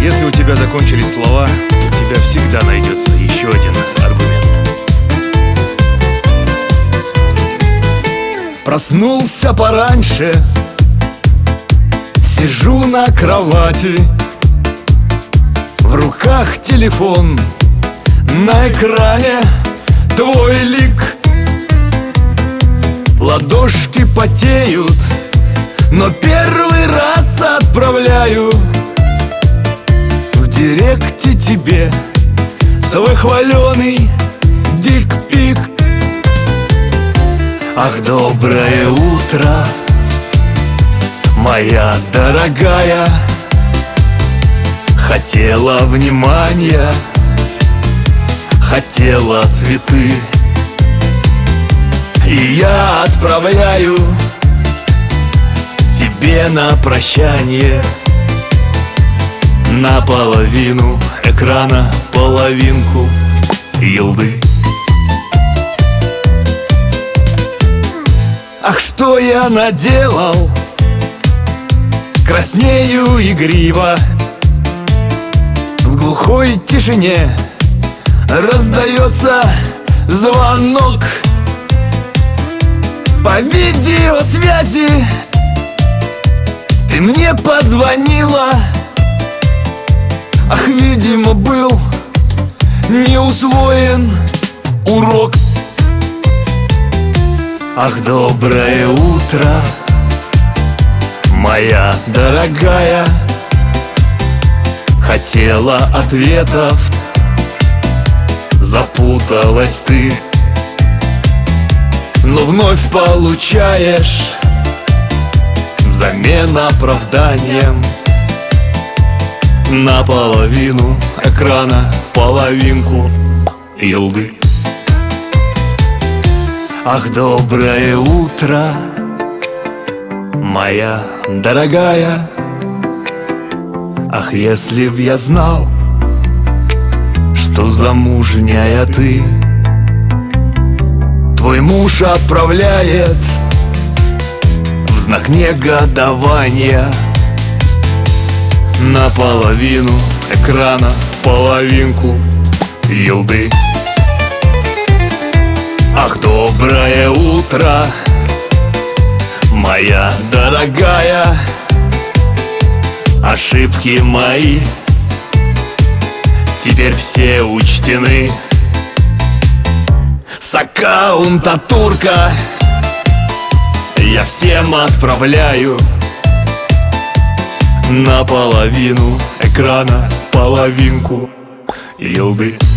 Если у тебя закончились слова, у тебя всегда найдется еще один аргумент. Проснулся пораньше, сижу на кровати, в руках телефон, на экране твой лик. Ладошки потеют, но первый раз отправляю в директе тебе свой хваленый дик-пик. Ах, доброе утро, моя дорогая, хотела внимания, хотела цветы, и я отправляю тебе на прощание наполовину экрана половинку елды. Ах, что я наделал, краснею игриво, в глухой тишине раздается звонок. По видеосвязи ты мне позвонила. Ах, видимо, был не усвоен урок. Ах, доброе утро, моя дорогая, хотела ответов, запуталась ты, но вновь получаешь взамен оправданием наполовину экрана половинку елды. Ах, доброе утро, моя дорогая. Ах, если б я знал, что замужняя ты, твой муж отправляет в знак негодования наполовину экрана половинку елды. Ах, доброе утро, моя дорогая, ошибки мои теперь все учтены. С аккаунта турка я всем отправляю наполовину экрана половинку елды.